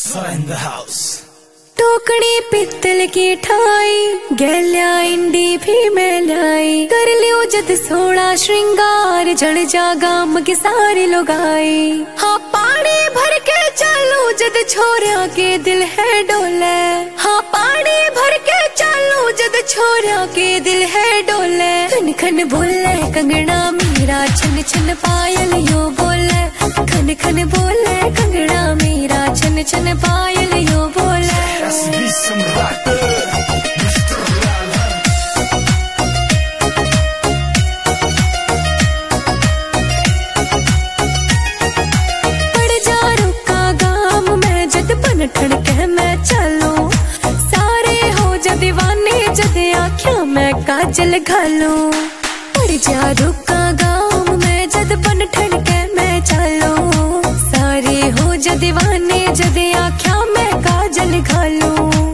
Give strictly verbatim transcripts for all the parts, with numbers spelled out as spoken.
Sosa in the house. टोकड़ी पित्तल की ठाई गैल्या इंडी भी मैं लाई कर लियो जद सोना श्रृंगार जड़ जा गाम के सारे लोग आए। हाँ पानी भर के चालू जद छोरिया के दिल है डोले। हाँ पानी भर के चालू जद छोरिया के दिल है डोले। खन खन बोले कंगना मेरा छन छन पायल यो बोले। खन खन बोले कंगना मेरा छन छन पायल यो बोले। पड़ जा रुका गाम में जद बन ठड़के मैं चलो। सारे हो जा दीवाने जद आँखियां मैं काजल घालो। पड़ जा रुका गाम में जद बन ठड़के मैं चलो। सारे हो जा दीवाने जद आँखियां मैं काजल घालो।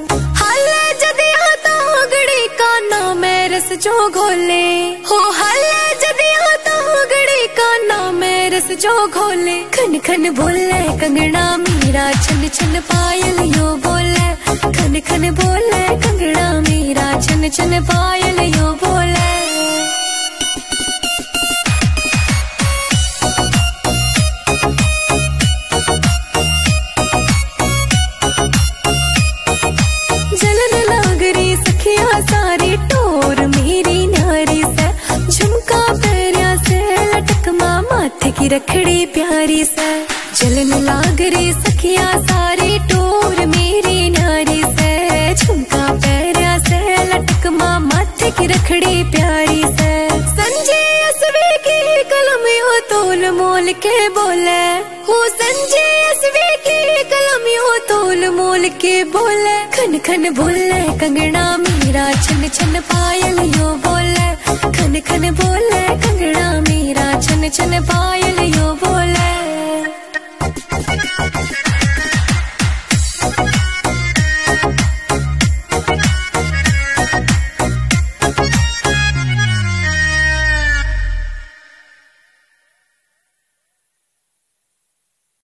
रस जो घोले हो हल्ला जदिया तो गड़ी का नाम है रस जो घोले। खन खन बोले कंगना मेरा छन छन पायल यो बोले। खन खन बोले कंगना मेरा छन छन पायल यो बोले। जलन लागरी सखिया सारी टोर मेरी नारी से। झुमका पैरिया से लटक माँ माथे की रखड़ी प्यारी से। जलन लागरी सखिया सारी टोर मेरी नारी से। झुमका पैरिया से लटक माँ माथे की रखड़ी प्यारी से। संजय असवी की कलम यो तोल मोल के बोले। हो संजय असवी की कलम यो तोल मोल के बोले। खन खन बोले कंगना मेरा छन छन पायल यो बोले। खन खन बोले कंगना मेरा छन छन पायल यो बोले।